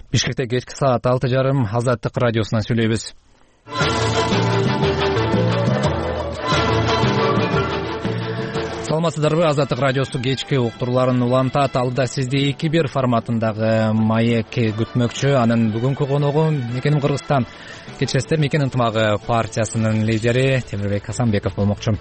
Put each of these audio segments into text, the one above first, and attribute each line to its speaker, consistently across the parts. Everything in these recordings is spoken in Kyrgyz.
Speaker 1: Бишкекте кечки саат 6:30 Азаттык радиосунан сүйлөйбүз. Саламатсыздарбы? Азаттык радиосу кечки уктурууларын улантат. Алда сизди 2-1 форматындагы маек күтмөкчү. Анын бүгүнкү коногу Мекеним Кыргызстан Кечестер Мекен ынтымагы партиясынын лидери Темирбек Асанбеков болмокчу.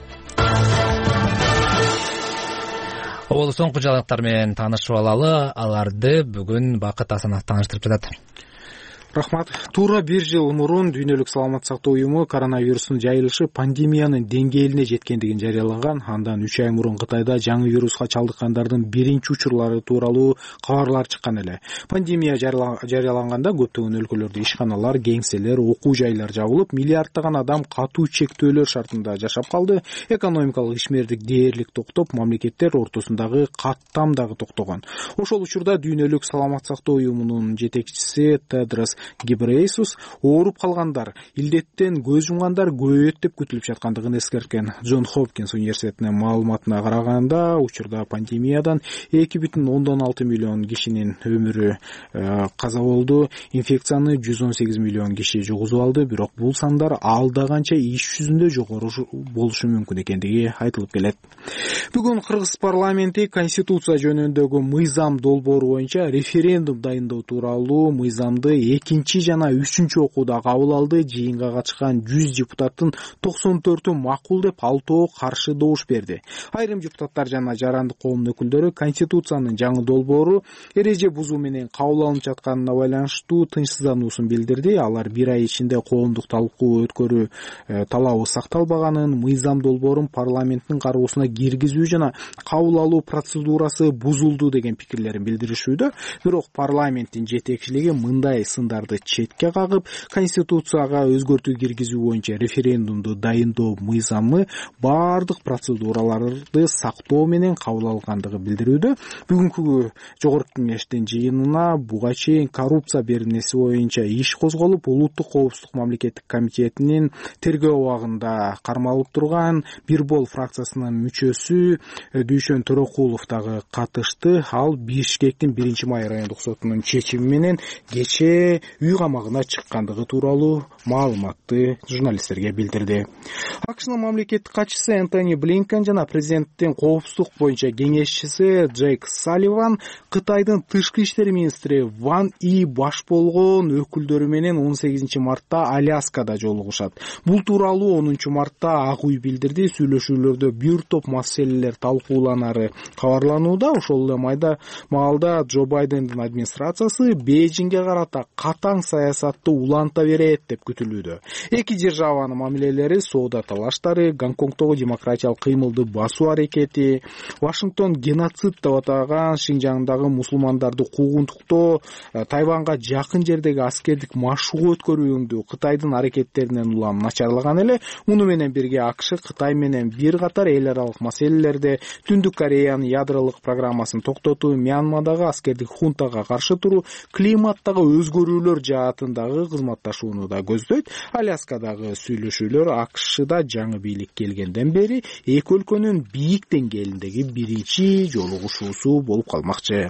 Speaker 1: Ол соңку жаңылыктар менен таанышып алалы. Аларды бүгүн Бакыт Асанов тааныштырып жатат.
Speaker 2: Рахмат. Туура 1 жыл мурун Дүйнөлүк саламаттык сактоо уюму коронавирустун жайылышы пандемиянын деңгээлине жеткендигин жарыялаган. Андан 3 ай мурун Кытайда жаңы вируска чалдыккандардын биринчи учурлары тууралуу кабарлар чыккан эле. Пандемия жарыяланганда көптөгөн өлкөлөрдө ишканалар, кеңселер, окуу жайлар жабылып, миллиарддаган адам катуу чектөөлөр шартында жашап калды. Экономикалык ишмердик дээрлик токтоп, мамлекеттер ортосундагы каттам дагы токтогон. Ошол учурда Дүйнөлүк саламаттык сактоо уюмунун жетекчиси Тедрос Гебрейсус ооруп калгандар, илдеттен көз жумгандар көбөйөт деп күтүлүп жаткандыгын эскерткен. Джон Хопкинс университетинин маалыматына караганда, учурда пандемиядан 2,6 миллион кишинин өмүрү каза болду, инфекцияны 118 миллион киши жугузуп алды, бирок бул сандар алда канча иш жүзүндө жогору болушу мүмкүн экендиги айтылып келет. Бүгүн Кыргыз парламенти конституция жөнүндөгү мыйзам долбоору боюнча референдум дайындоо тууралуу мыйзамды экинчи жана үчүнчү окууда кабыл алды. Жыйынга катышкан 100 депутаттын 94-ü макул деп, 6-ы каршы добуш берди. Айрым депутаттар жана жарандык коомдун өкүлдөрү конституциянын жаңы долбоору эреже бузуу менен кабыл алынып жатканына байланыштуу тынчсыздануусун билдирди. Алар 1 ай ичинде коомдук талкуу өткөрүү талабы сакталбаганын, мыйзам долбоорун парламенттин кароосуна киргизүү жана кабыл алуу процедурасы бузулду деген пикирлерин билдиришүүдө. Бирок парламенттин жетекчилиги мындай сындарды четке кагып, конституцияга өзгөртүү киргизүү боюнча референдумду дайындоо мыйзамы бардык процедураларды сактоо менен кабыл алгандыгы билдирүүдө. Бүгүнкү жогорку кеңештин жыйынына буга чейин коррупция беренеси боюнча иш козголуп, улуттук коопсуздук мамлекеттик комитетинин тергөө абагында кармалып турган Бирбол фракциясынын мүчөсү Дүйшөн Төрөкулов дагы катышты. Ал Бишкектин 1-май райондук сотунун чечими менен кече үй камагына чыккандыгы тууралуу маалыматты журналисттерге билдирди. АКШнын мамлекеттик катчысы Энтони Блинкен жана президенттин коопсуздук боюнча кеңешчиси Джейк Салливан Кытайдын тышкы иштер министри Ван И баш болгон өкүлдөрү менен 18 мартта Аляскада жолугушат. Бул тууралуу 10 мартта Ак үй билдирди. Сүйлөшүүлөрдө бир топ маселелер талкууланары кабарланууда. Ошол эле маалда Джо Байдендин администрациясы Бейжиңге карата катаң саясатты уланта берет деп күтүлүүдө. Эки державанын мамилелери, соода талаштары, Гонконгдогу демократиялык кыймылды басуу аракети, Вашингтон геноцид деп атаган Шинжаңдагы мусулмандарды куугунтуктоо, Тайванга жакын жердеги аскердик машыгуу өткөрүүндө Кытайдын аракеттеринен улам начарлаган эле. Муну менен бирге АКШ Кытай менен бир катар эл аралык маселелерде Түндүк Кореянын ядролук программасын токтотуу, Мьянмадагы аскердик хунтага каршы туруу, климаттагы өзгөрүүлөр жаатындагы кызматташууну да көздөйт. Аляскадагы сүйлөшүүлөр АКШда жаңы бийлик келгенден бери эки өлкөнүн бийик деңгээлиндеги биринчи жолугушуусу болуп калмакчы.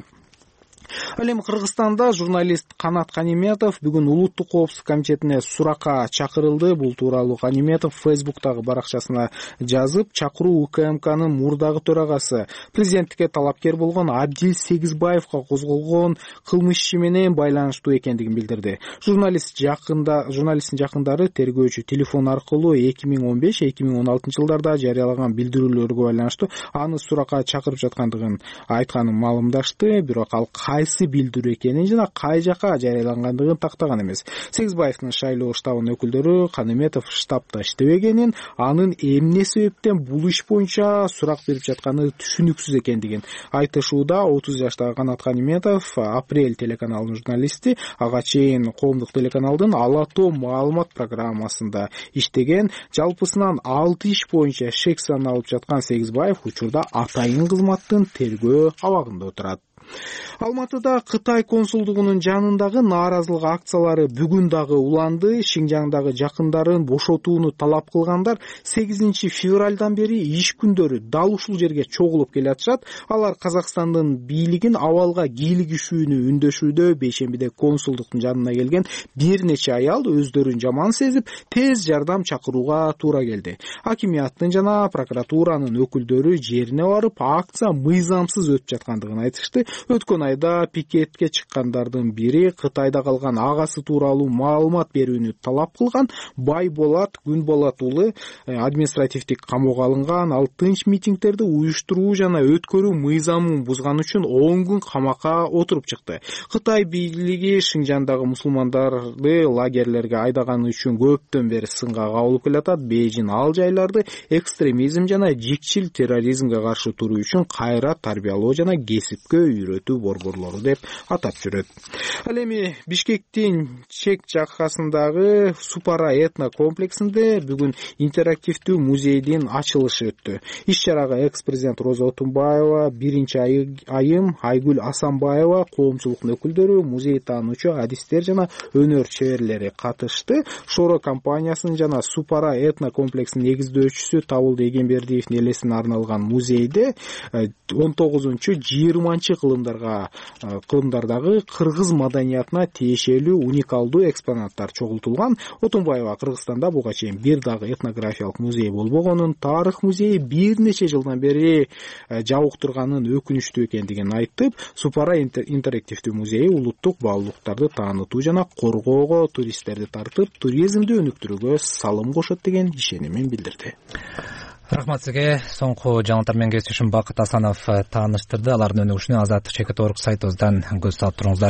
Speaker 2: Ал эми Кыргызстанда журналист Канат Каниметов бүгүн улуттук коопсуздук комитетине суракка чакырылды. Бул тууралуу Каниметов Фейсбуктагы баракчасына жазып, чакыруу УКМКнын мурдагы төрагасы, президенттикке талапкер болгон Абдил Сегизбаевга козголгон кылмыш иши менен байланыштуу экендигин билдирди. Журналисттин жакындары тергөөчү телефон аркылуу 2015-2016 жылдарда жарыялаган билдирүүлөргө байланыштуу аны суракка чакырып жаткандыгын айтканын маалымдашты. Бирок ал кайсы билдирүү экенин жана кай жака жарыялангандыгын тактаган эмес. Сегизбаевдин шайлоо штабынын өкүлдөрү Каниметов штабта иштебегенин, анын эмне себептен бул иш боюнча сурак берип жатканы түшүнүксүз экендигин айтышууда. 30 жаштагы Канат Каниметов Апрель телеканалынын журналисти, ага чейин коомдук телеканалдын Ала тоо маалымат программасында иштеген. Жалпысынан 6 иш боюнча шек саналып жаткан Сегизбаев учурда атайын кызматтын тергөө абагында отурат. Алматыда Кытай консулдугунун жанындагы нааразылык акциялары бүгүн дагы уланды. Шинжаңдагы жакындарын бошотууну талап кылгандар 8 февралдан бери иш күндөрү дал ушул жерге чогулуп келатышат. Алар Казакстандын бийлигин абалга кийлигишүүнү үндөшүүдө. Бейшембиде консулдуктун жанына келген бир нече аял өздөрүн жаман сезип, тез жардам чакырууга туура келди. Акимияттын жана прокуратуранын өкүлдөрү жерине барып, акция мыйзамсыз өтүп жаткандыгын айтышты. Өткөн айда пикетке чыккандардын бири Кытайда калган агасы тууралуу маалымат берүүнү талап кылган. Байболот Күнболот уулу административдик камоого алынган. Ал тынч митингдерди уюштуруу жана өткөрүү мыйзамын бузган үчүн 10 күн камакка отуруп чыкты. Кытай бийлиги Шинжаңдагы мусулмандарды лагерлерге айдаганы үчүн көптөн бери сынга кабылып келатат. Бейжин ал жайларды экстремизм жана жикчил терроризмге каршы туруу үчүн кайра тарбиялоо жана кесипкө үйрөтүү борборлору деп атап жүрөт. Ал эми Бишкектин чек жакасындагы Супара этно комплексинде бүгүн интерактивдүү музейдин ачылышы өттү. Иш-чарага экс-президент Роза Отунбаева, биринчи айым Айгүл Асанбаева, коомчулуктун өкүлдөрү, музей таануучу адистер жана өнөр чеберлери катышты. Шоро компаниясынын жана Супара этно комплексинин негиздөөчүсү Табылды Эгембердиевдин элесине арналган музейде 19-20 кылымдардагы кыргыз маданиятына тиешелүү уникалдуу экспонаттар чогултулган. Отунбаева Кыргызстанда буга чейин бир дагы этнографиялык музей болбогонун, тарых музейи бир нече жылдан бери жабык турганын өкүнүчтүү экендигин айтып, Супара интерактивдүү музейи улуттук баалуулуктарды таанытуу жана коргоого, туристтерди тартып, туризмди өнүктүрүүгө салым кошот деген ишенимин билдирди.
Speaker 1: Рахмат сизге. Соңку жаңылыктар менен кесиптешим Бакыт Асанов тааныштырды. Алардын өнүгүшүнө Азаттык чекит орг сайтыбыздан көз салып туруңуздар.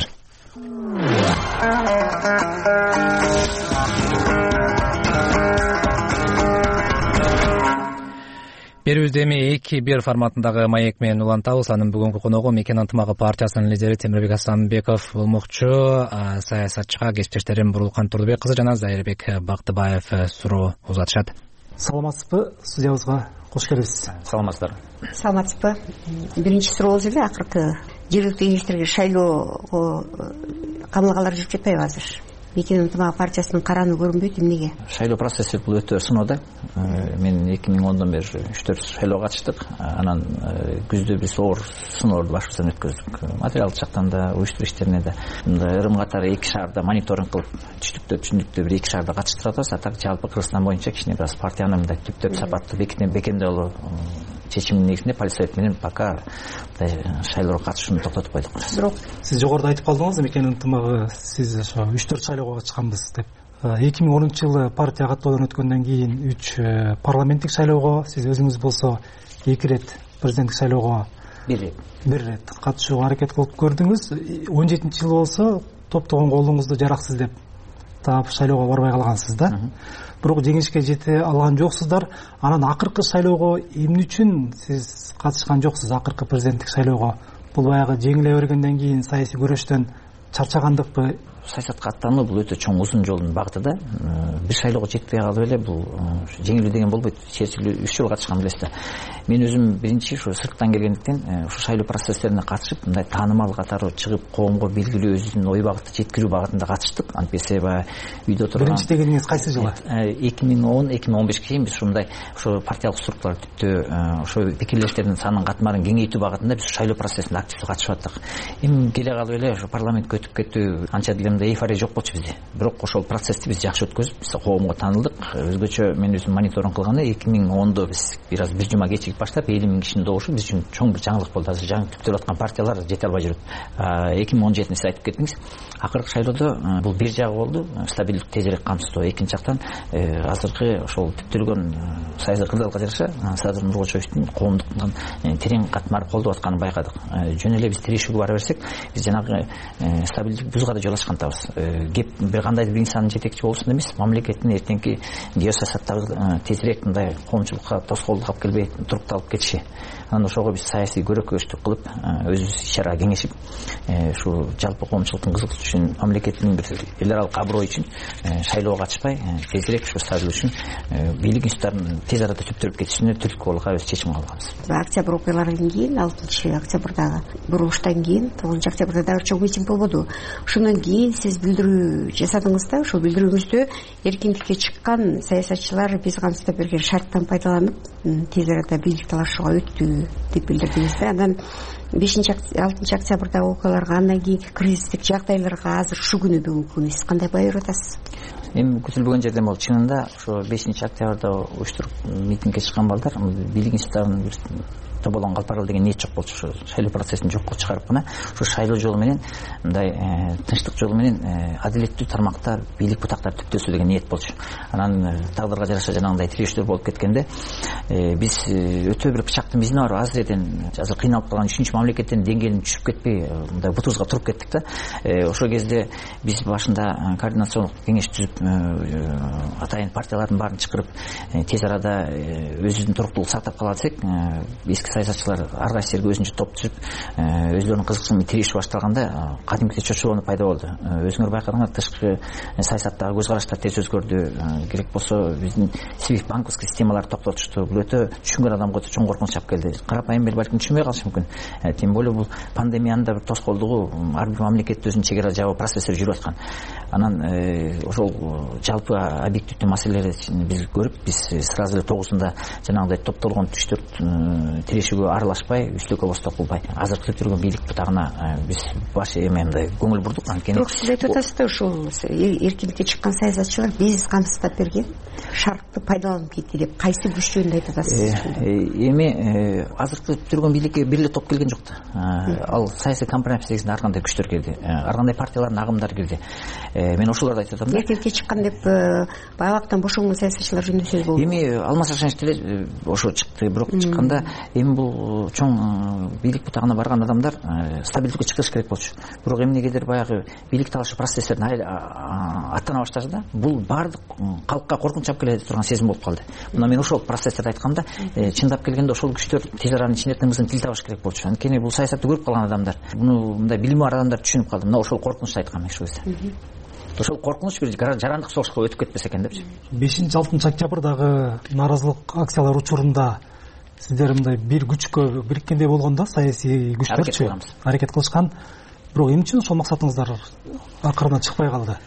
Speaker 1: Берүүбүздө эми 2-1 форматындагы маек менен улантабыз. Анын бүгүнкү коногу Мекен ынтымагы партиясынын лидери Темирбек Асанбеков болмокчу. Саясатчыга кесиптештерим Бурулкан Турдубек кызы жана Зайырбек Бактыбаев суроо узатышат.
Speaker 3: Саламатсызбы? Студиябызга кош келипсиз.
Speaker 4: Саламатсыздар.
Speaker 5: Саламатсызбы? Биринчи суроо эле акыркы жергиликтүү кеңештерге шайлоого камалгалар жүрүп жатпайбы азыр? Мекен ынтымагы партиясынын караны көрүнбөйт, эмнеге?
Speaker 4: Шайлоо процесси бул өтө сыноо. Мен 2010дон бери 3-4 шайлоого катыштык. Анан күздө биз оор сыноорду башыбыздан өткөздүк. Материалдык жактан да, уюштуруу иштерине да. Ырым катары 2 шаарда мониторинг кылып, түштүктө бир 2 шаарда катыштырып атабыз. А так жалпы Кыргызстан боюнча кичине бир партиянын мындай түптөп сапаттуу бекемделүү чечиминин негизинде полиция менен пока шайлоого катышууну токтотуп койдук.
Speaker 3: Бирок сиз жогоруда айтып калдыңыз, Мекен ынтымагы сиз ошо 3-4 шайлоого чыгамбыз деп. 2010-жылы партия каттоодон өткөндөн кийин 3 парламенттик шайлоого, сиз өзүңүз болсо 2 рет президенттик шайлоого бир рет катышууга аракет кылып көрдүңүз. 17-жылы болсо топтогон колуңузду жараксыз деп таап шайлоого барбай калгансыз да. Бирок жеңишке жете алган жоксуздар. Анан акыркы шайлоого эмне үчүн сиз катышкан жоксуз? Акыркы президенттик шайлоого бул баягы жеңиле бергенден кийин саясий күрөштөн чарчагандыкпы?
Speaker 4: Саясатка аттануу бул өтө чоң узун жолдун багыты да. Бир шайлоого жетпей калып эле бул жеңилүү деген болбойт. Чечилүү 3 жолу катышкан билесиз да. Мен өзүм биринчи ушу сырттан келгендиктен ушу шайлоо процесстерине катышып, мындай таанымал катары чыгып, коомго белгилүү өзүнүн ой багыты жеткирүү багытында катыштык. Антпесе баягы үйдө турган.
Speaker 3: Биринчи дегениңиз кайсы жылы?
Speaker 4: 2010-2015 кийин биз ушундай ошо партиялык структуралар түптөө ошо пикирлештердин санын катмарын кеңейтүү багытында биз шайлоо процессине активдүү катышып аттык. Эми келе калып эле ошо парламентке өтүп кеттүү анча дегенде эйфория жок болчу бизде. Бирок ошол процессти биз жакшы өткөзүп, биз коомго таанылдык. Өзгөчө мен өзүм мониторинг кылганда 2010до биз бир жума кечигип баштап 50 000 кишинин добушу биз үчүн чоң бир жаңылык болду. Азыр жаңы түптөлүп аткан партиялар жете албай жүрөт. 2017 сиз айтып кеттиңиз. Акыркы шайлоодо бул бир жагы болду, стабилдик тезирээк камсыздоо. Экинчи жактан азыркы ошол түптөлгөн саясий кырдаалга жараша Садыр Нуркулчоевдун коомдуктун терең катмар колдоп атканын байкадык. Жөн эле биз тирешүүгө бара берсек, биз жанагы стабилдик бузууга да жол ачкан жатабыз. Кеп бир кандайдыр бир инсандын жетекчи болуусунда эмес, мамлекеттин эртеңки геосаясаттагы тезирээк мындай коомчулукка тоскоолдук алып келбей турукталып кетиши. Анан ошого биз саясий көрөкөчтүк кылып, өзүбүз иш-чара кеңешип, ушу жалпы коомчулуктун кызыгышы үчүн, мамлекеттин бир эл аралык аброю үчүн шайлоого катышпай, тезирээк ушу стабилдүү үчүн бийлик институттарынын тез арада түптөлүп кетишине түрткү болууга өз чечим кылганбыз.
Speaker 5: Октябрь окуяларынан кийин, 6-октябрдагы бурулуштан кийин, 9-октябрда дагы чоң митинг болбоду. Ошондон кийин сиз билдирүү жасадыңыз да, ошол билдирүүңүздө эркиндикке чыккан саясатчылар биз камсыздап берген шарттан пайдаланып, тез арада бийлик талашууга өттү деп билдирдиңиз да. Андан 5-6 октябрдагы окуяларга, андан кийинки кризистик жагдайларга азыр ушу күнү бүгүнкү күнү сиз кандай баа берип атасыз?
Speaker 4: Эми күтүлбөгөн жерден болду. Чынында ошо 5-октябрда уюштуруп митингге чыккан балдар бийлик институттарынын бир тоболон калпаралы деген ниет жок болчу. Ошо шайлоо процессин жокко чыгарып гана ушу шайлоо жолу менен мындай тынчтык жолу менен адилеттүү тармакта бийлик бутактар түптөсү деген ниет болчу. Анан тагдырга жараша жанагындай тирешүүлөр болуп кеткенде биз өтө бир бычактын мизине барып азыр кыйналып калган 3-үнчү мамлекеттин деңгээлине түшүп кетпей мындай бутубузга туруп кеттик да. Ошол кезде биз башында координациондук кеңеш түзүп, атайын партиялардын баарын чакырып, тез арада өзүбүздүн туруктуулук сактап кала десек, эски саясатчылар ар кайсы жерге өзүнчө топ түзүп, өзлөрүнүн кызыкчылыгын тирешип башталганда кадимки чочулоону пайда болду. Өзүңөр байкадыңар, тышкы саясаттагы көз караштар тез өзгөрдү. Керек болсо биздин свифт банковский системаларды токтотушту. Бул өтө түшүнгөн адамга өтө чоң коркунуч алып келди. Карапайым эл балким түшүнбөй калышы мүмкүн. Тем более бул пандемиянын да бир тоскоолдугу, ар бир мамлекетте өзүнүн чек ара жабуу процесстери жүрүп аткан. Анан ошол жалпы объективдүү маселелерди биз көрүп, биз сразу эле 9-унда жанагындай топтолгон түштөр тирешүүгө аралашпай, үстөккө босток кылбай, азыркы жүргөн бийлик бутагына биз баш эмемде көңүл бурдук. Анткени
Speaker 5: сиз айтып атасыз да, ушул эркиндикке чыккан саясатчылар биз камсыздап берген шартты пайдаланып кетти деп кайсы күч жөнүндө айтып атасыз?
Speaker 4: Эми азыркы жүргөн бийликке бир эле топ келген жок да. Ал саясий компромисс негизинде ар кандай күчтөр кирди, ар кандай партиялардын агымдары кирди. Мен ошолорду айтып атам да.
Speaker 5: Эркиндикке чыккан деп баягы бошонгон саясатчылар жөнүндө сөз болду.
Speaker 4: Эми Алмаз Шашенов деле ошо чыкты, бирок чыкканда эми бул чоң бийлик бутагына барган адамдар стабилдүүлүккө чыгыш керек болчу. Бирок эмнегедир баягы бийлик талашуу процесстерин аттана баштады да. Бул баардык калкка коркунуч алып келе турган сезим болуп калды. Мына мен ошол процесстерди айтканда, чындап келгенде ошол күчтөр тез аранын ичинде тымызын тил табыш керек болчу. Анткени бул саясатты көрүп калган адамдар, муну мындай билими бар адамдар түшүнүп калды. Мына ошол коркунучту айткан ошол кезде. Ошол коркунуч бир жарандык согушка өтүп кетпесе экен депчи.
Speaker 3: 5-6 октябрдагы нааразылык акциялар учурунда сиздер мындай бир күчкө бириккендей болгондо, саясий күчтөрчү аракет кылышкан. Бирок эмне үчүн ошол максатыңыздар акырына чыкпай калды?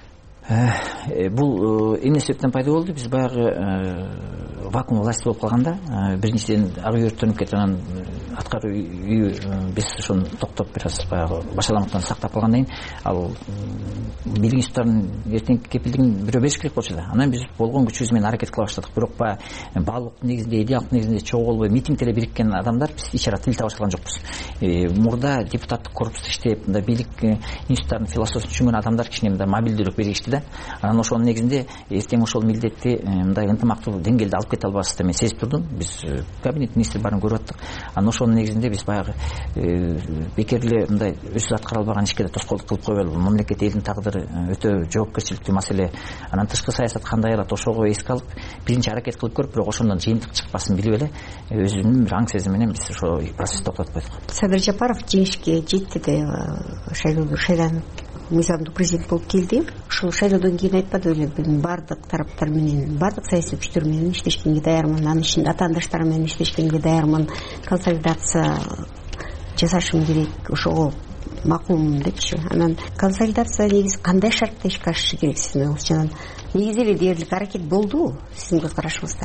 Speaker 4: Бул эмне себептен пайда болду? Биз баягы вакуум власти болуп калганда, биринчиден ак үй өрттөнүп кетип, анан аткаруу үйү биз ошону токтоп бир аз баягы башаламыктан сактап калгандан кийин, ал бийлик институттарынын эртеңки кепилдигин бирөө бериш керек болчу да. Анан биз болгон күчүбүз менен аракет кыла баштадык. Бирок баягы баалуулук негизинде, идеалдык негизинде чогуу болбой, митингде эле бириккен адамдар биз ич-чара тил табыша алган жокпуз. Мурда депутаттык корпуста иштеп, мындай бийлик институттарынын философиясын түшүнгөн адамдар кичине мындай мобилдүүлүк бергичти да. Анан ошонун негизинде эртең ошол милдетти мындай ынтымактуу деңгээлде алып кете албаспызды мен сезип турдум. Биз кабинет министр баарын көрүп аттык. Анан ошонун негизинде биз баягы бекер эле мындай өзү аткара албаган ишке да тоскоолдук кылып койбойлу. Бул мамлекет элдин тагдыры өтө жоопкерчиликтүү маселе. Анан тышкы саясат кандай алат, ошого эске алып биринчи аракет кылып көрүп, бирок ошондон жыйынтык чыкпасын билип эле өзүнүн бир аң сезими менен биз ошо процессти токтотуп койдук.
Speaker 5: Садыр Жапаров жеңишке жетти деп шайланып мыйзамдуу президент болуп келди. Ушул шайлоодон кийин айтпады беле, мен баардык тараптар менен, баардык саясий күчтөр менен иштешкенге даярмын, анын ичинде атаандаштар менен иштешкенге даярмын, консолидация жасашым керек, ошого макулмун депчи. Анан консолидация негизи кандай шартта ишке ашышы керек сиздин оюңузча? Негизи эле дээрлик аракет болду сиздин көз карашыңызда?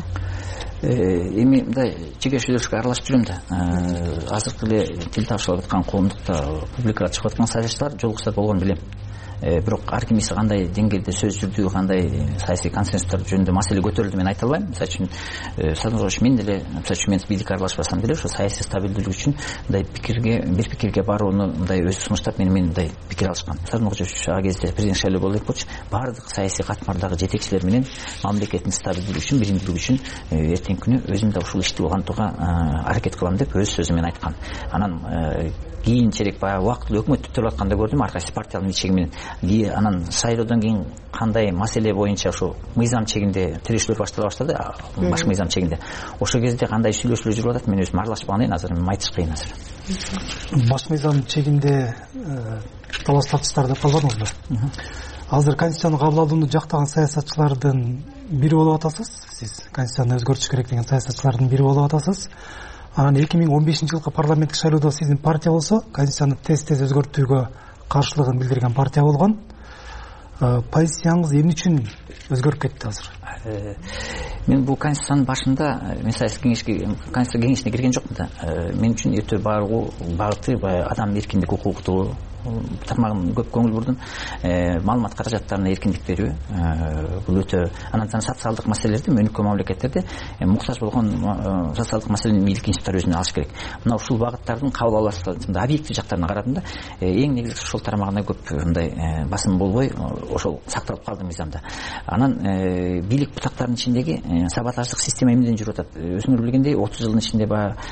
Speaker 4: Эми мындай чегешүүлөргө аралашып жүрөм да. Азыркы эле тил табышып аткан коомдукта публикага чыгып аткан саясатчылар жолугушса болгонун билем. Бирок ар кимиси кандай деңгээлде сөз жүрдү, кандай саясий консенсустар жөнүндө маселе көтөрүлдү мен айта албайм. Мисалы үчүн Садыр мен деле, мисалы үчүн мен бийликке аралашпасам деле, ошо саясий стабилдүүлүк үчүн мындай бир пикирге барууну мындай өзү сунуштап менен мындай пикир алышкан. Садыр ал кезде президент шайлоо болду деп болчу. Баардык саясий катмардагы жетекчилер менен мамлекеттин стабилдүүлүгү үчүн, биримдүүлүгү үчүн эртеңки күнү өзүм да ушул ишти улантууга аракет кылам деп өз сөзү менен айткан. Анан кийинчерээк баягы убактылуу өкмөт түптөлүп атканда көрдүм, ар кайсы партиялардын ичеги менен анан шайлоодон кийин кандай маселе боюнча ошо мыйзам чегинде тирешүүлөр баштала баштады, баш мыйзам чегинде. Ошол кезде кандай сүйлөшүүлөр жүрүп атат, мен өзүм аралашпаган элем, азыр айтыш кыйын азыр.
Speaker 3: Баш мыйзам чегинде талаш тартыштарда калбадыңызбы? Азыр конституцияны кабыл алууну жактаган саясатчылардын бири болуп атасыз. Сиз конституцияны өзгөртүш керек деген саясатчылардын бири болуп атасыз. Анан 2015-жылкы парламенттик шайлоодо сиздин партия болсо, конституцияны тез өзгөртүүгө каршылыгын билдирген партия болгон. Позицияңыз эмне үчүн өзгөрүп кетти азыр?
Speaker 4: Мен бул конституциянын башында мен конституция кеңешине кирген жокмун да. Мен үчүн өтө багыты адам эркиндик, укуктуу тармагын көп көңүл бурдум. Маалымат каражаттарына эркиндик берүү, бул өтө анан социалдык маселелерди өнүккөн мамлекеттерде муктаж болгон социалдык маселени бийлик институттары өзүнө алыш керек. Мына ушул багыттардын кабыл алуусунда объектив жактарына карадым да, эң негизгisi ушул тармагына көп мындай басым болбой, ошол сакталып калды мыйзамда. Анан бийлик бутактарынын ичиндеги саботаждык система эмнеден жүрүп атат? Өзүңөр билгендей 30 жылдын ичинде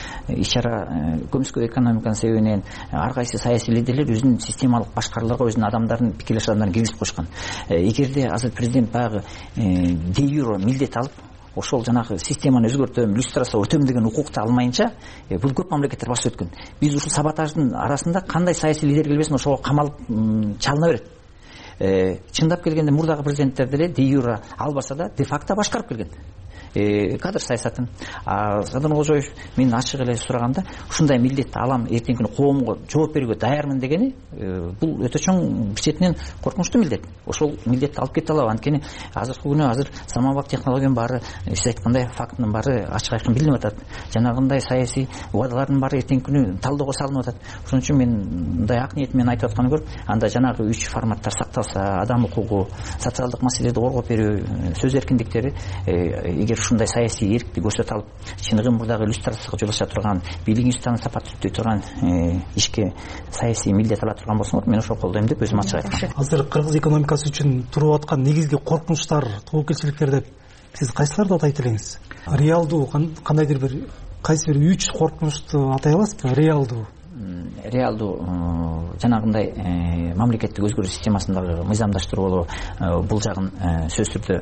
Speaker 4: иш-чара көмүскө экономиканын себебинен ар кайсы саясий лидерлер өзүнүн системалык башкарууларга өзүнүн адамдарын, пикирлеш адамдарын киргизип койшкан. Эгерде азыр президент баягы де юре милдет алып, ошол жанагы системаны өзгөртөм, иллюстрация өтөм деген укукту алмайынча, бул көп мамлекеттер басып өткөн. Биз ушул саботаждын арасында кандай саясий лидер келбесин ошого камалып чалына берет. Чындап келгенде мурдагы президенттер деле де юре албаса да де факто башкарып келген. Кадр саясатын. Садыркожоев мен ачык эле сураганда, ушундай милдетти алам, эртеңки күнү коомго жооп берүүгө даярмын дегени, бул өтө чоң бир четинен коркунучтуу милдет. Ошол милдетти алып кете алабы? Анткени азыркы күнү заманбап технологиянын баары, сиз айткандай фактынын баары ачык айкын билинип атат. Жанагындай саясий убадалардын баары эртеңки күнү талоого салынып атат. Ошон үчүн мен мындай ак ниет менен айтып атканды көрүп, анда жанагы 3 форматтар сакталса, адам укугу, социалдык маселелерди коргоп берүү, сөз эркиндиктери, эгер ушундай саясий эркиндик көрсөтө алып, чыныгы мурдагы иллюстрацияга жолдоша турган, бийлик институттарын сапат түздөй турган ишке саясий милдет ала турган болсоңор, мен ошол колдойм деп өзүм ачык айткам.
Speaker 3: Азыр кыргыз экономикасы үчүн туруп аткан негизги коркунучтар, тобокелчиликтер деп сиз кайсыларды атайт элеңиз? Реалдуу кандайдыр бир кайсы бир 3 коркунучту атай аласызбы?
Speaker 4: Реалдуу жанагындай мамлекеттик өзгөрүү системасындагы мыйзамдаштыруу болобу, бул жагын сөзсүз түрдө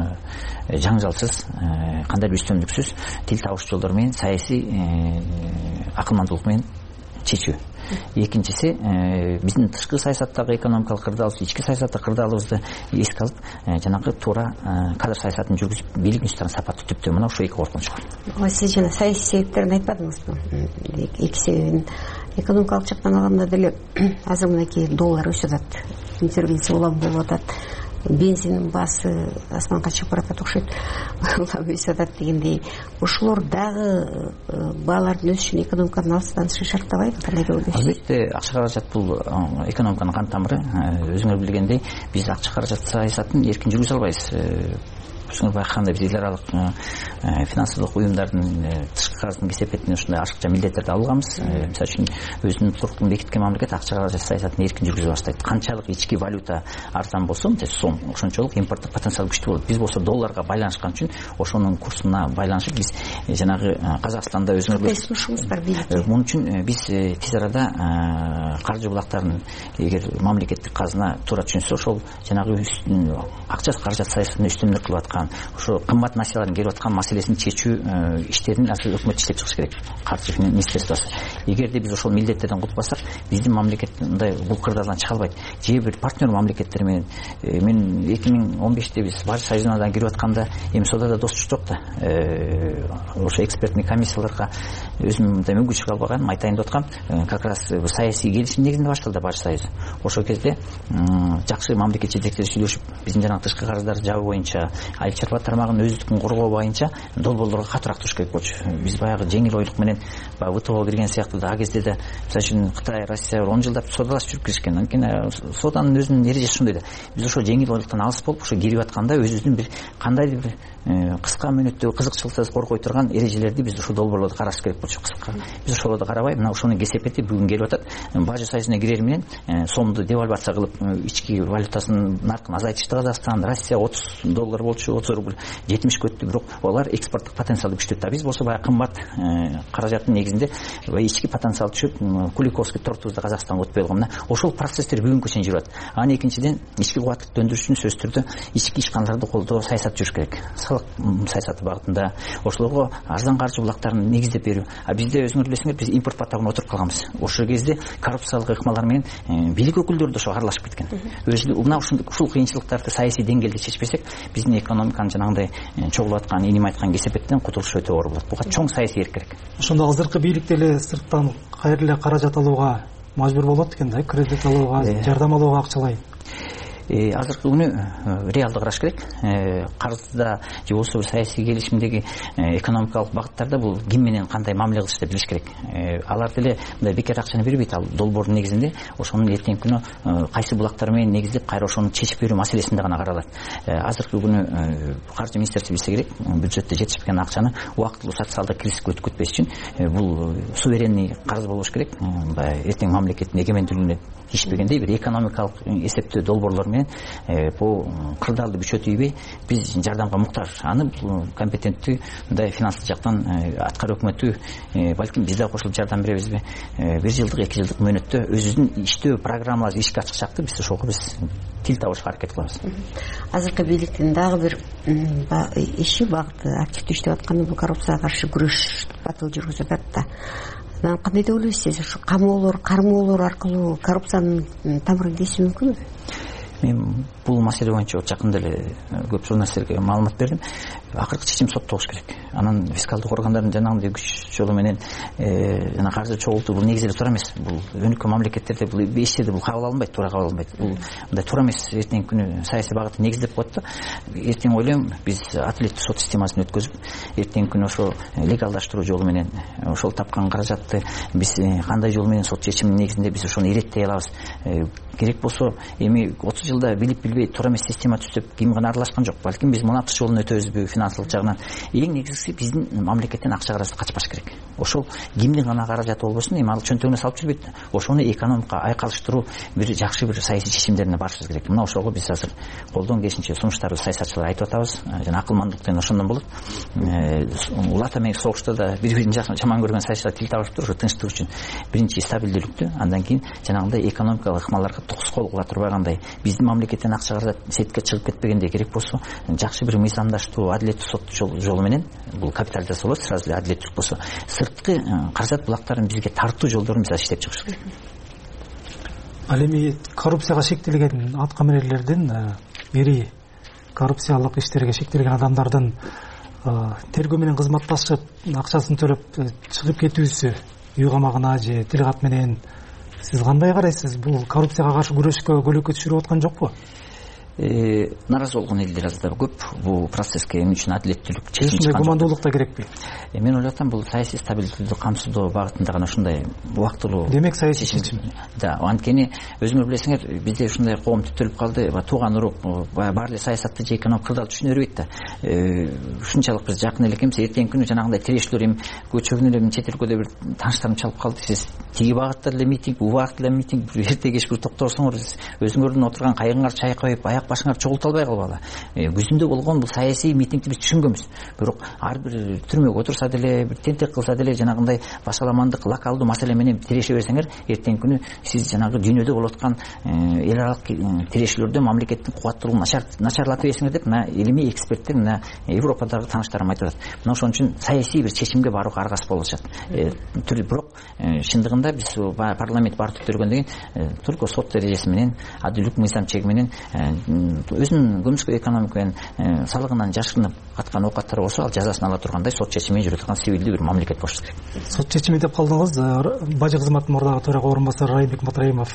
Speaker 4: жаңжалсыз, кандайдыр үстөмдүксүз тил табыш жолдору менен, саясий акылмандуулук менен чечүү. Экинчиси, биздин тышкы саясаттагы экономикалык кырдаалыбыз, ички саясаттагы кырдаалыбызды эске алып, жанагы туура кадр саясатын жүргүзүп, бийлик институттарын сапаттуу түптөө, мына ошол 2 коркунуч бар.
Speaker 5: Сиз жана саясий себептерин айтпадыңызбы? 2 себебин экономикалык жактан алганда деле азыр мынакей доллар өсүп атат, интервенция улам болуп атат, бензиндин баасы асманга чыгып баратат окшойт, улам өсүп атат дегендей, ошолор дагы баалардын өсүшүн экономиканын алыстан шарттабайбы? Кандай деп ойлойсуз?
Speaker 4: Албетте, акча каражат бул экономиканын кан тамыры. Өзүңөр билгендей, биз акча каражат саясатын эркин жүргүзө албайбыз. Өзүңөр байкагандай биз эл аралык финансылык уюмдардын тышкы карыздын кесепетинен ушундай ашыкча милдеттерди алганбыз. Мисалы үчүн өзүнүн туруктун бекиткен мамлекет акча каражат саясатын эркин жүргүзө баштайт. Канчалык ички валюта арзан болсо, сом, ошончолук импорттук потенциал күчтүү болот. Биз болсо долларга байланышкан үчүн ошонун курсуна байланышып биз жанагы Казакстанда өзүңөр
Speaker 5: сунушубуз бар бийликке.
Speaker 4: Мун үчүн биз тез арада каржы булактарын эгер мамлекеттик казына туура түшүнсө, ошол жанагы акча каражат саясатын үстөмдүк кылып аткан, ошо кымбат насыялардын келип аткан маселесин чечүү иштерин азыр өкмөт иштеп чыгыш керек. Каржы министрликтосы. Эгерде биз ошол милдеттерден кутулбасак, биздин мамлекет мындай бул кырдаалдан чыга албайт. Же бир партнер мамлекеттер менен мен 2015-те биз Барыш союзуна кирип атканда эми содада достук жок да. Ошо экспертный комиссияларга өзүм мындай мүмкүнчүлүк албаганым айтайын деп аткам. Как раз саясий келишим негизинде башталды Барыш союзу. Ошол кезде жакшы мамлекет жетекчилери сүйлөшүп, биздин жанагы тышкы карыздар жабуу боюнча, айыл чарба тармагынын өздүкүн коргоо боюнча долбоорлорго катуураак туруш керек болчу. Биз баягы жеңил ойлук менен ВТОго кирген сыяктуу да, а кезде да мисалы үчүн Кытай, Россия 10 жылдап содалашып жүрүп киришкен. Анткени соданын өзүнүн эрежеси ушундай да. Биз ошо жеңил ойлуктан алыс болуп, ошо кирип атканда өзүбүздүн бир кандайдыр бир кыска мөөнөттөгү кызыкчылыкты коргой турган эрежелерди биз ушул долбоорлордо караш керек болчу. Кыска биз ошолорду карабай, мына ошонун кесепети бүгүн келип атат. Бажы союзуна кирер менен сомду девальвация кылып, ички валютасынын наркын азайтышты Казакстан, Россия $30 болчу, 40 жетимишке өттү, бирок алар экспорттук потенциалды күчтөттү. Биз болсо баягы кымбат каражаттын негизинде ички потенциал түшүп, Куликовский тортубузду Казакстанга өтпөй калган. Ошол процесстер бүгүнкү чейин жүрүп атат. Анан экинчиден ички кубаттыкты өндүрүш үчүн сөзсүз түрдө ички ишканаларды колдоо саясаты жүрүш керек. Салык саясаты багытында ошолорго арзан каржы булактарын негиздеп берүү. Бизде өзүңөр билесиңер, биз импорт батагына отуруп калганбыз. Ошол кезде коррупциялык ыкмалар менен бийлик өкүлдөрү да ошого аралашып кеткен. Ушул кыйынчылыктарды саясий деңгээлде чечпесек, биздин экономиканын жанагындай чогулуп аткан, иним айткан кесепеттен кутулуш өтө оор болот. Буга чоң саясий эрк керек.
Speaker 3: Ошондо азыркы бийлик деле сырттан кайра эле каражат алууга мажбур болот экен да, кредит алууга, жардам алууга акчалай.
Speaker 4: Азыркы күнү реалды караш керек. Карызда же болбосо бир саясий келишимдеги экономикалык багыттарда бул ким менен кандай мамиле кылышты билиш керек. Алар деле мындай бекер акчаны бербейт, ал долбоордун негизинде ошонун эртеңки күнү кайсы булактар менен негиздеп кайра ошону чечип берүү маселесинде гана каралат. Азыркы күнү каржы министрлиги билсе керек, бюджетте жетишпеген акчаны убактылуу социалдык кризиске өткөтпөш үчүн бул суверенный карыз болуш керек. Эртең мамлекеттин эгемендүүлүгүнө тиешпегендей бир экономикалык эсептөө долбоорлор менен бул кырдаалды күчө тийбей биз жардамга муктаж. Аны компетенттүү мындай финанстык жактан аткар өкмөтү балким биз да кошулуп жардам беребизби? 1 жылдык 2 жылдык мөөнөттө өзүбүздүн иштөө программаларды ишке ачыкчакты, биз ошого тил табышка аракет кылабыз.
Speaker 5: Азыркы бийликтин дагы бир иши багыты активдүү иштеп атканы бул коррупцияга каршы күрөш батыл жүргүзүп атат да. Кандай деп ойлойсуз? Ушу камоолор, кармоолор аркылуу коррупциянын тамырын кесүү мүмкүнбү?
Speaker 4: Мен бул маселе боюнча жакында эле көп журналисттерге маалымат бердим. Акыркы чечим сотто болуш керек. Анан фискалдык органдардын жанагындай күч жолу менен жана каржы чогултуу бул негизи эле туура эмес. Бул өнүккөн мамлекеттерде бул эч жерде бул кабыл алынбайт, туура кабыл алынбайт. Бул мындай туура эмес. Эртеңки күнү саясий багытты негиздеп коет да. Эртең ойлойм, биз адилеттүү сот системасын өткөзүп, эртеңки күнү ошо легалдаштыруу жолу менен ошол тапкан каражатты биз кандай жол менен сот чечиминин негизинде биз ошону иреттей алабыз. Керек болсо эми 30 жылда билип билбей туура эмес система түзүп ким гана аралашкан жок. Балким биз мунакы жолун өтөбүзбү финансылык жагынан. Эң негизгиси биздин мамлекеттен акча каражаты качпаш керек. Ошол кимдин гана каражаты болбосун, эми ал чөнтөгүнө салып жүрбөйт. Ошону экономикага айкалыштыруу бир жакшы бир саясий чечимдерине барышыбыз керек. Мына ошого биз азыр колдон келишинче сунуштарыбыз саясатчылар айтып атабыз. Жана акылмандыктан ошондон болот. Улата менен согушта да бири-бирин жаман көргөн саясатчылар тил табышыптыр. Ошо тынчтык үчүн биринчи стабилдүүлүктү, андан кийин жанагындай экономикалык ыкмаларга токус кол кыла турбагандай, биздин мамлекеттен акча каражат сетке чыгып кетпегендей, керек болсо жакшы бир мыйзамдаштуу, адилеттүү сот жолу менен бул капитализация болот. Сразу эле адилеттүүлүк болсо сырткы каражат булактарын бизге тартуу жолдорун биз иштеп чыгыш керек.
Speaker 3: Ал эми коррупцияга шектелген аткаминерлердин ири коррупциялык иштерге шектелген адамдардын тергөө менен кызматташып акчасын төлөп чыгып кетүүсү үй камагына же тил кат менен сиз кандай карайсыз? Бул коррупцияга каршы күрөшкө көлөкө түшүрүп аткан жокпу?
Speaker 4: Наразы болгон элдер азыр көп. Бул процесске эмне үчүн адилеттүүлүк
Speaker 3: чечим чыккан? Командалык да керекпи?
Speaker 4: Мен ойлоп атам, бул саясий стабилдүүлүктү камсыздоо багытында гана ушундай убактылуу.
Speaker 3: Демек саясий чечим.
Speaker 4: Да, анткени өзүңөр билесиңер, бизде ушундай коом түтөлүп калды. Тууган урук баары эле саясатты же экономик кырдаал түшүнө бербейт да. Ушунчалык биз жакын эле экенбиз. Эртеңки күнү жанагындай тирешүүлөр эми көчөгүн эле чет өлкөдө бир тааныштарым чалып калды. Сиз тиги багытта эле митинг, бул багытта эле митинг, эрте кеч бир токторсоңор, өзүңөрдүн отурган кайыгыңар чай коюп, аяк башыңар чогулта албай калбагыла. Күзүндө болгон бул саясий митингди биз түшүнгөнбүз. Бирок ар бир түрмөгө отурса деле, бир тентек кылса деле жанагындай башаламандык, локалдуу маселе менен тиреше берсеңер, эртеңки күнү сиз жанагы дүйнөдө болуп аткан эл аралык тирешүүлөрдө мамлекеттин кубаттуулугун начарлатып ийсиңер деп мына илимий эксперттер, мына Европадагы тааныштарым айтып атат. Мына ошон үчүн саясий бир чечимге барууга аргасыз болуп атышат. Бирок чындыгында биз парламент бар түтөлгөндөн кийин только сот эрежеси менен, адилдүүлүк мыйзам чеги менен өзүнүн көмүскө экономика менен салыгынан жашырынып аткан оокаттар болсо, ал жазасын ала тургандай сот чечими жүрүп аткан сивилдүү бир мамлекет болуш керек.
Speaker 3: Сот чечими деп калдыңыз. Бажы кызматынын мурдагы төрага орун басары Райымбек Матраимов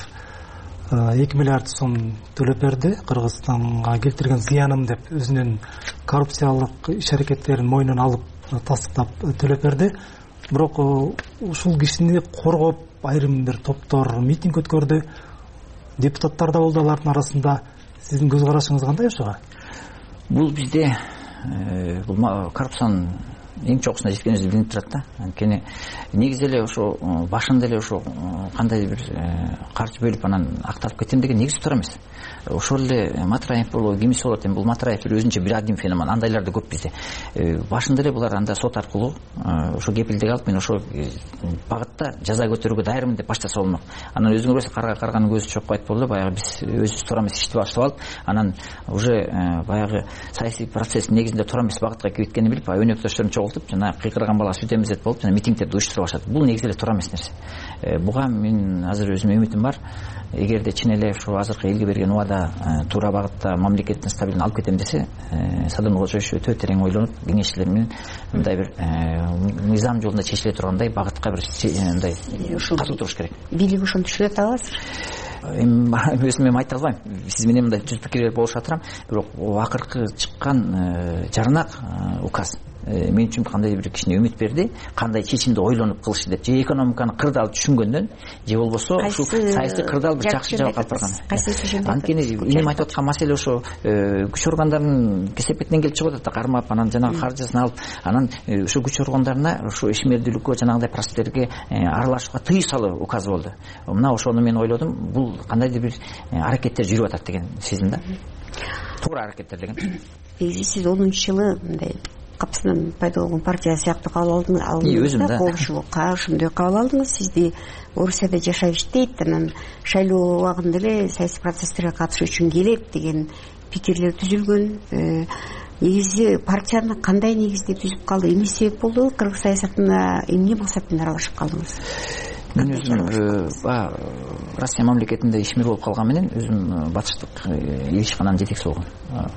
Speaker 3: 2 миллиард сом төлөп берди. Кыргызстанга келтирген зыяным деп өзүнүн коррупциялык иш-аракеттерин мойнуна алып тастыктап төлөп берди. Бирок ушул кишини коргоп айрым бир топтор митинг өткөрдү. Депутаттар да болду алардын арасында. Сиздин көз карашыңыз кандай ошого?
Speaker 4: Бул бизде бул коррупциянын эң чоңусуна жеткенибиз билинип турат да. Анткени негизи эле ошо башында эле ошо кандай бир каржы бөлүп анан акталып кетем деген негизи туура эмес. Ошол эле Матраев болобу, кимиси болот, эми бул Матраев өзүнчө бир один феномен, андайлар да көп бизде. Башында эле булар анда сот аркылуу ошо кепилдик алып, мен ошо багытта жаза көтөрүүгө даярмын деп башта салмак. Анан өзүңөр билесиз, карга карганын көзү чокко айтып болду, баягы биз өзүбүз туура эмес ишти баштап алып, анан уже баягы саясий процесс негизинде туура эмес багытка кеткенин билип, өнөктөштөрүн чогултуп, жана кыйкырган бала сүт эмизет болуп, жана митингдерди уюштура баштады. Бул негизи эле туура эмес нерсе. Буга мен азыр өзүмө үмүтүм бар. Эгерде чын эле ушу азыркы элге берген убада туура багытта мамлекеттин стабилдигин алып кетем десе, Садыр Кожоевич өтө терең ойлонуп, кеңешчилер менен мындай бир мыйзам жолунда чечиле тургандай багытка бир мындай катуу туруш керек.
Speaker 5: Бийлик ошону түшүнөт аласыз?
Speaker 4: Өзүм айта албайм. Сиз менен мындай түз пикир берип болуша турам, бирок акыркы чыккан жарнак указ мен үчүн кандайдыр бир кичине үмүт берди. Кандай чечимди ойлонуп кылышты деп, же экономиканы кырдаал түшүнгөндөн, же болбосо ушул саясий кырдаал бир жакшы жабык алып барган. Анткени эми айтып аткан маселе ошо күч органдарынын кесепетинен келип чыгып атат да, кармап, анан жанагы каржысын алып, анан ошо күч органдарына ошо ишмердүүлүккө, жанагындай процесстерге аралашууга тыюу салуу указ болду. Мына ошону мен ойлодум, бул кандайдыр бир аракеттер жүрүп атат деген сезим да. Туура аракеттер деген.
Speaker 5: Сиз 10-жылы мындай капсынан пайда болгон партия сыяктуу кабыл алдыңыз, коомчулук ошондой кабыл алдыңыз. Сизди Орусияда жашайбыз дейт, анан шайлоо убагында эле саясий процесстерге катышуу үчүн келет деген пикирлер түзүлгөн. Негизи партияны кандай негизде түзүп калды, эмне себеп болду? Кыргыз саясатына эмне максат менен аралашып калдыңыз?
Speaker 4: Мен өзүм Россия мамлекетинде ишмер болуп калган менен өзүм батыштык ишкананын жетекчиси болгом.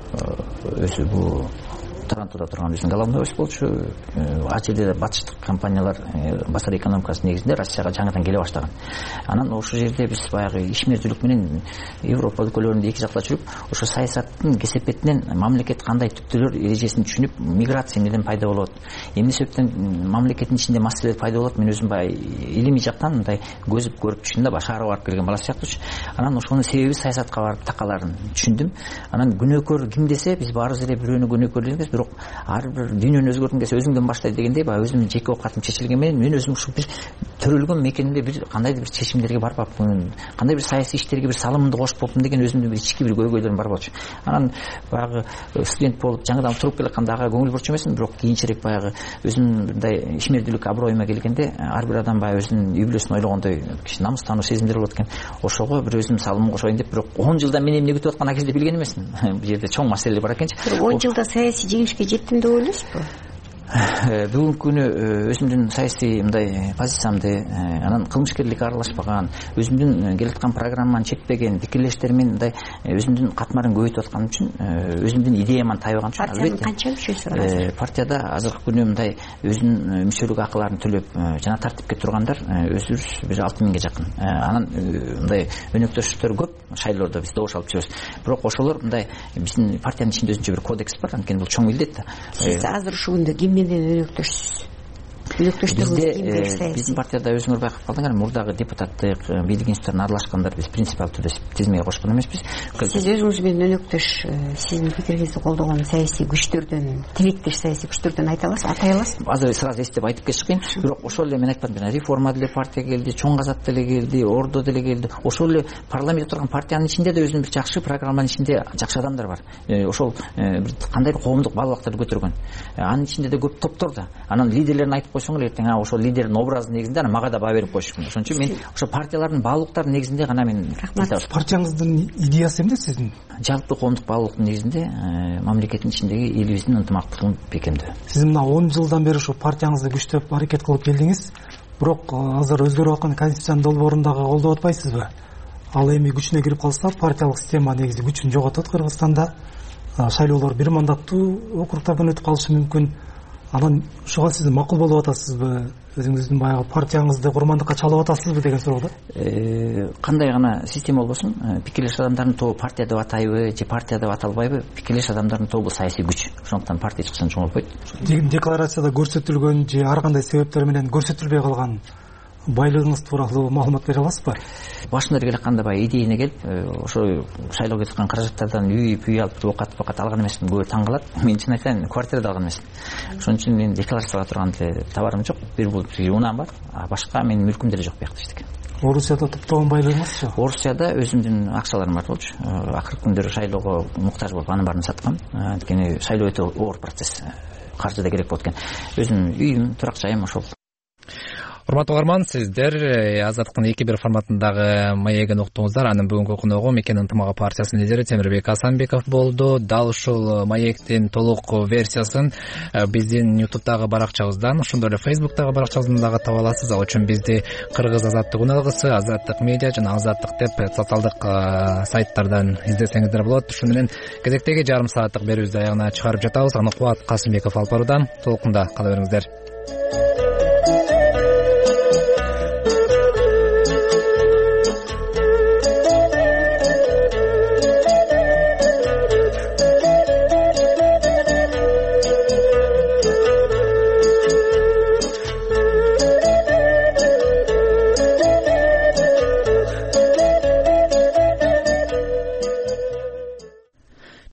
Speaker 4: Өзү бул Торонтода турган биздин головной офис болчу. Ал жерде батыштык компаниялар базар экономикасы негизинде Россияга жаңыдан келе баштаган. Анан ошол жерде биз баягы ишмердүүлүк менен Европа өлкөлөрүндө эки жакта жүрүп, ошо саясаттын кесепетинен мамлекет кандай түптөлөр эрежесин түшүнүп, миграция эмнеден пайда болот, эмне себептен мамлекеттин ичинде маселелер пайда болот, мен өзүм баягы илимий жактан мындай көзүп көрүп түшүндүм да, шаарга барып келген бала сыяктуучу. Анан ошонун себеби саясатка барып такаларын түшүндүм. Анан күнөөкөр ким десе, биз баарыбыз эле бирөөнү күнөөкөрлөйбүз, бирок ар бир дүйнөнү өзгөрткүң келсе өзүңдөн баштайт дегендей, баягы өзүмдүн жеке оокатым чечилген менен мен өзүм ушу бир төрөлгөн мекенде бир кандайдыр бир чечимдерге барбапмын, кандай бир саясий иштерге бир салымымды кошуп болуптум деген өзүмдүн бир ички бир көйгөйлөрүм бар болчу. Анан баягы студент болуп жаңыдан туруп келатканда ага көңүл бурчу эмесмин, бирок кийинчерээк баягы өзүмдүн мындай ишмердүүлүк аброюма келгенде ар бир адам баягы өзүнүн үй бүлөсүн ойлогондой кичине намыстануу сезимдер болот экен. Ошого бир өзүм салымымды кошоюн деп, бирок 10 жылда мен эмне күтүп аткан акезде билген эмесмин. Бул жерде чоң маселе бар экенчи.
Speaker 5: 10 жылда саясий жеңишке жеттим деп ойлойсузбу?
Speaker 4: Бүгүнкү күнү өзүмдүн саясий мындай позициямды, анан кылмышкерликке аралашпаган, өзүмдүн келаткан программаны чекпеген, пикирлештеримен мындай өзүмдүн катмарын көбөйтүп аткан үчүн, өзүмдүн идеяман тайбаган үчүн
Speaker 5: албетте. Партиянын канча мүчөсү бар?
Speaker 4: Партияда азыркы күнү мындай өзүнүн мүчөлүк акыларын төлөп жана тартипке тургандар өзүбүз бир 6000ге жакын. Анан мындай өнөктөштөр көп, шайлоодо биз добуш алып жүрөбүз. Бирок ошолор мындай биздин партиянын ичинде өзүнчө бир кодекс бар, анткени бул чоң милдет да.
Speaker 5: Сиз азыр ушул күндө менен өнөктөшсүз.
Speaker 4: Биздин партияда өзүңөр байкап калдыңар, мурдагы депутаттык бийлик институттарына аралашкандар биз принципиалдуу түрдө тизмеге кошкон эмеспиз.
Speaker 5: Сиз өзүңүз менен өнөктөш, сиздин пикириңизди колдогон саясий күчтөрдөн, тилектеш саясий күчтөрдөн атай аласыз?
Speaker 4: Азыр сразу эстеп айтып кетишкин, бирок ошол эле мен айтпадым, реформа деле партия келди, чоң казак деле келди, ордо деле келди. Ошол эле парламентте турган партиянын ичинде да өзүнүн бир жакшы программанын ичинде жакшы адамдар бар. Ошол бир кандай коомдук баалуулуктарды көтөргөн. Анын ичинде да көп топтор да. Анан лидерлерин айтып койсоңор, эртең ошол лидердин образы негизинде аны мага да баа берип коюш мүмкүн. Ошон үчүн мен ошо партиялардын баалуулуктары негизинде гана мен
Speaker 3: партияңыздын идеясы эмне сиздин?
Speaker 4: Жалпы коомдук баалуулуктун негизинде мамлекеттин ичиндеги элибиздин ынтымактыгын бекемдөө.
Speaker 3: Сиз мына 10 жылдан бери ушу партияңызды күчтөп аракет кылып келдиңиз, бирок азыр өзгөрүп аткан конституциянын долбоорун дагы колдоп атпайсызбы? Ал эми күчүнө кирип калса, партиялык система негизи күчүн жоготот Кыргызстанда. Шайлоолор бир мандаттуу округтардан өтүп калышы мүмкүн. Анан ушуга сиз макул болуп атасызбы? Өзүңүздүн баягы партияңызды курмандыкка чалып атасызбы деген суроо да.
Speaker 4: Кандай гана система болбосун, пикирлеш адамдардын тобу партия деп атайбы же партия деп аталбайбы, пикирлеш адамдардын тобу саясий күч. Ошондуктан партия чыксын чоңойбойт.
Speaker 3: Декларацияда көрсөтүлгөн же ар кандай себептер менен көрсөтүлбөй калган байлыгыңыз тууралуу маалымат бере аласызбы?
Speaker 4: Башында келе атканда баягы идейне келип, ошо шайлоого кеткен каражаттардан үй алып, оокат алган эмесмин. Көбү таң калат. Мен чын айтайын, квартирада алган эмесмин. Ошон үчүн мен декларацияга турган деле товарым жок. Бир бул унаам бар, а башка менин мүлкүм деле жок биякта эчтеке.
Speaker 3: Орусияда топтогон байлыгыңызчы?
Speaker 4: Орусияда өзүмдүн акчаларым бар болчу. Акыркы күндөрү шайлоого муктаж болуп анын баарын саткам. Анткени шайлоо өтө оор процесс. Каржы да керек болот экен. Өзүмдүн үйүм, турак жайым ошол.
Speaker 1: Урматтуу угарман, сиздер Азаттыктын 2-1 форматындагы маегин уктуңуздар. Анын бүгүнкү коногу Мекен ынтымагы партиясынын лидери Темирбек Асанбеков болду. Дал ушул маектин толук версиясын биздин YouTube'дагы баракчабыздан, ошондой эле Facebook'тагы баракчабыздан дагы таба аласыз. Ал үчүн бизди Кыргыз Азаттык үналгысы, Азаттык медиа жана Азаттык деп социалдык сайттардан издесеңиздер болот. Ушуну менен кезектеги жарым сааттык берүүбүздү аягына чыгарып жатабыз. Аны Кубат Касымбеков алып баруудан. Толкунда кала бериңиздер.